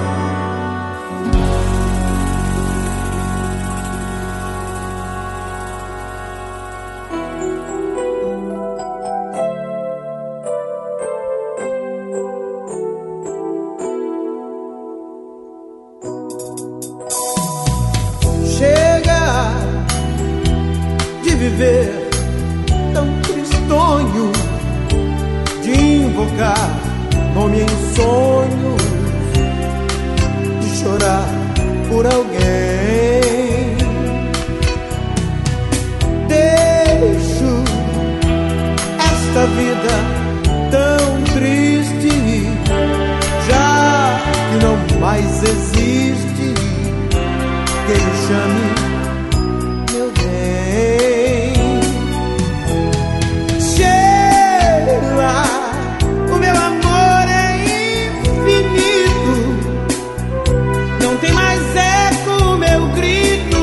Chega de viver tão tristonho, de invocar nome em sonhos, de chorar por alguém. Deixo esta vida tão triste, já que não mais existe quem me chame meu bem. Sheila, o meu amor é infinito, não tem mais eco o meu grito,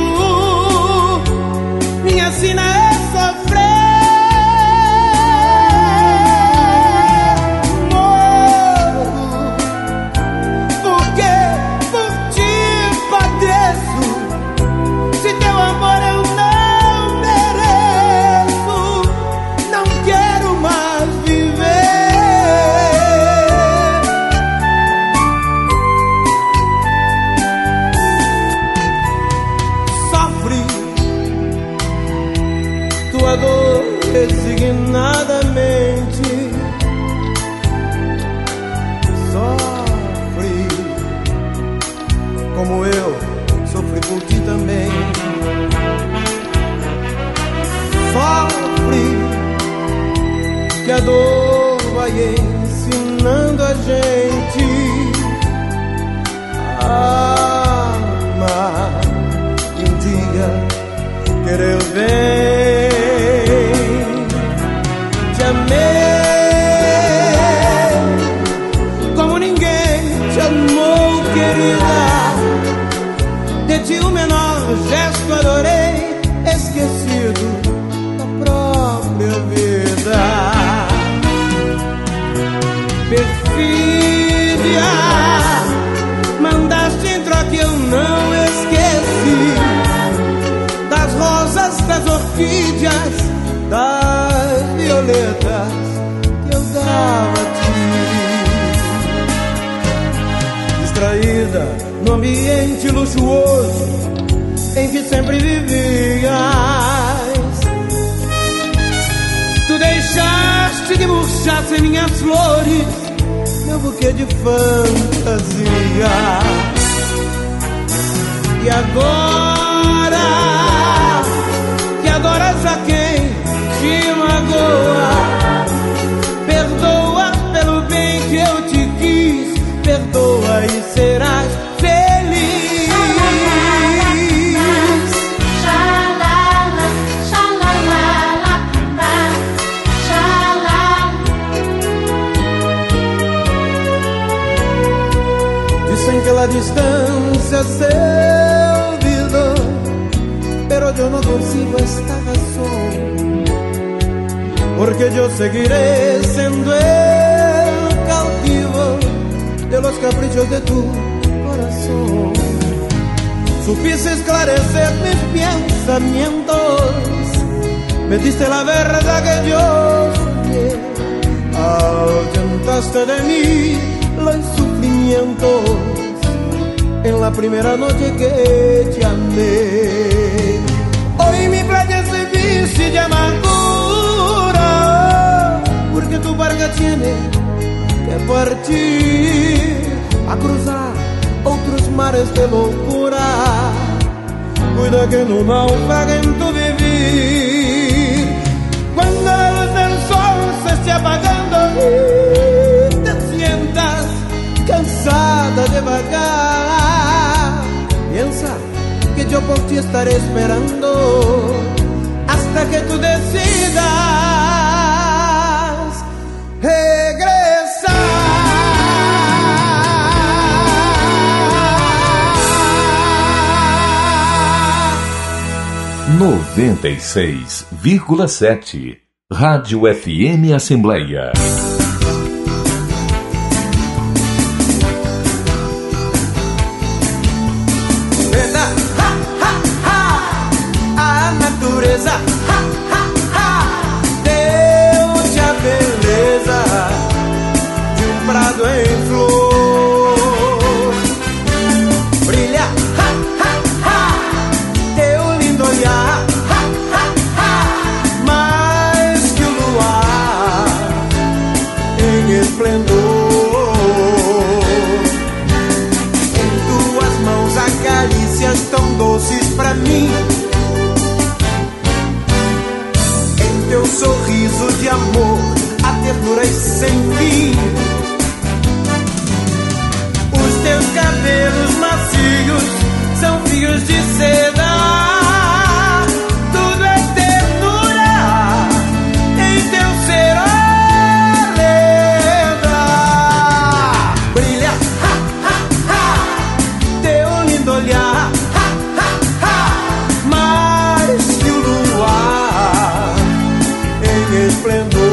minha sina é sofrer. Morro, porque por ti padeço, se por ti também. Sofre, que a dor vai ensinando a gente a amar. Um dia querer bem, te amei como ninguém te amou, querida. De ti o menor gesto adorei, esquecido da própria vida. Perfídia, mandaste em troca, eu não esqueci das rosas, das orquídeas, das violetas que eu dava a ti. Distraída no ambiente luxuoso em que sempre vivias, tu deixaste que murchassem minhas flores, meu buquê de fantasia. E agora que adoras a quem te magoa, perdoa pelo bem que eu te quis, perdoa e serás feliz. Dicen que la distancia se olvidó, pero yo no consigo esta razón, porque yo seguiré siendo el cautivo de los caprichos de tu corazón. Supiste esclarecer mis pensamientos, me diste la verdad que yo soñé, ahuyentaste de mí los sufrimientos en la primera noche que te amé. Hoy mi playa es difícil de amargura, porque tu barca tiene que partir a cruzar otros mares de locura. Cuida que no naufrague en tu vivir. Cuando la luz del sol se esté apagando y te sientas cansada de vagar, piensa que yo por ti estaré esperando hasta que tú decidas regresar. noventa e seis vírgula sete Rádio F M Assembleia. Deu-te a beleza de um prado em flor. Brilha, ha, ha, ha, teu lindo olhar, ha, ha, ha, mais que o luar em esplendor. Em tuas mãos há carícias tão doces pra mim, teu sorriso de amor, a ternura e sem fim. Os teus cabelos macios são fios de seda. Tudo é ternura em teu ser, oh, lenda. Brilha, ha, ha, ha, teu lindo olhar, ha, ha, ha, mais que o luar esplendor.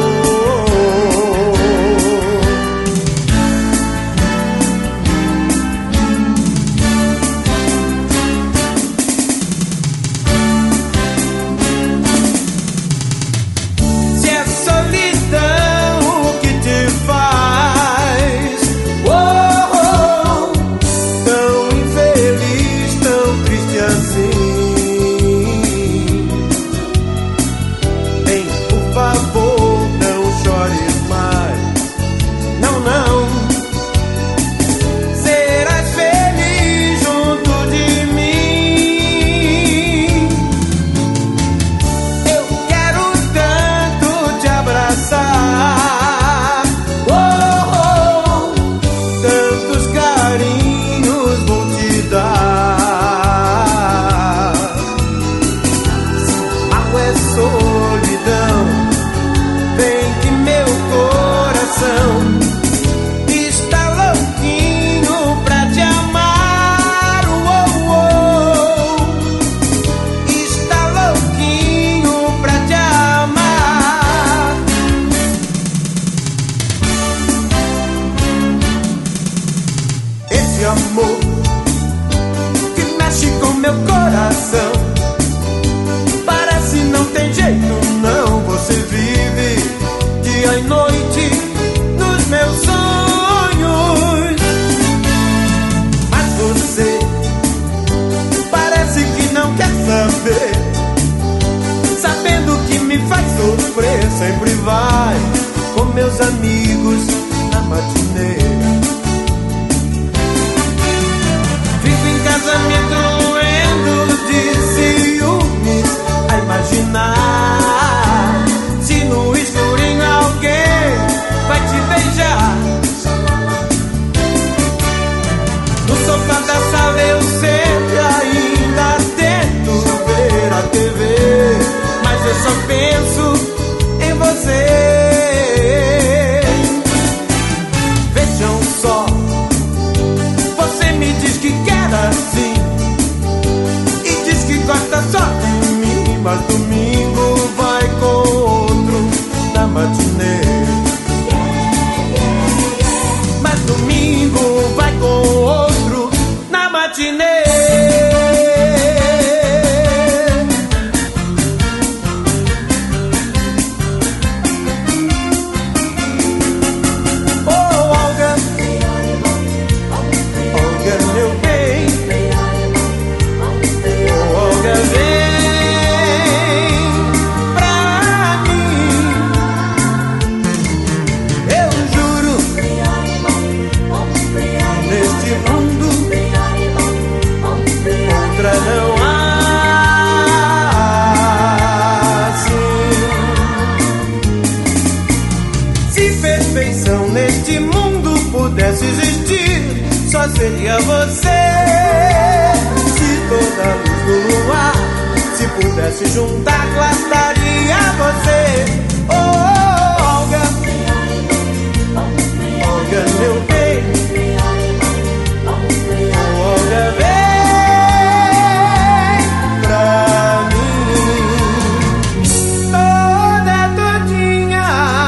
meu coração. Parece não tem jeito não, você vive dia e noite nos meus sonhos. Mas você parece que não quer saber, sabendo que me faz sofrer. Sempre vai com meus amigos na matinê. Fico em casa me doendo de ciúmes, a imaginar se no escurinho alguém vai te beijar. No sofá da sala eu sempre ainda tento ver a T V, mas eu só penso em você. Vejam só, você me diz que quer assim e diz que gosta só de mim, mas domingo vai com outro na matinê. Mas domingo vai com outro na matinê. Pudesse existir, só seria você. Se toda luz do luar se pudesse juntar, guardaria você. Oh, Olga, Olga, meu bem, oh, Olga, vem pra mim toda todinha.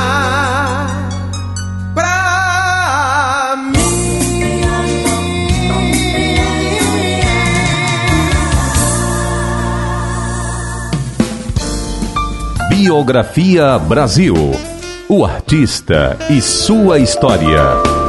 Biografia Brasil. O artista e sua história.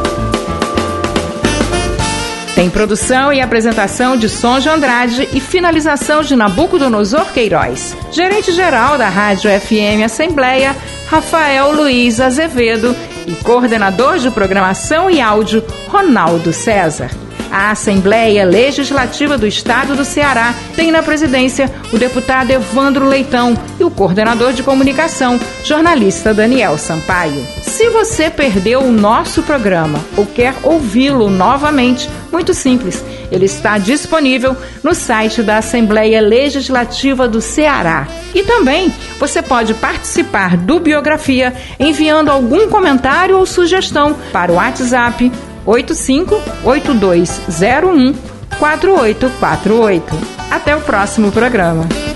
Tem produção e apresentação de Som de Andrade e finalização de Nabucodonosor Queiroz. Gerente-geral da Rádio F M Assembleia, Rafael Luiz Azevedo, e coordenador de programação e áudio, Ronaldo César. A Assembleia Legislativa do Estado do Ceará tem na presidência o deputado Evandro Leitão e o coordenador de comunicação, jornalista Daniel Sampaio. Se você perdeu o nosso programa ou quer ouvi-lo novamente, muito simples, ele está disponível no site da Assembleia Legislativa do Ceará. E também você pode participar do Biografia enviando algum comentário ou sugestão para o WhatsApp oito cinco oito dois zero um quatro oito quatro oito. Até o próximo programa.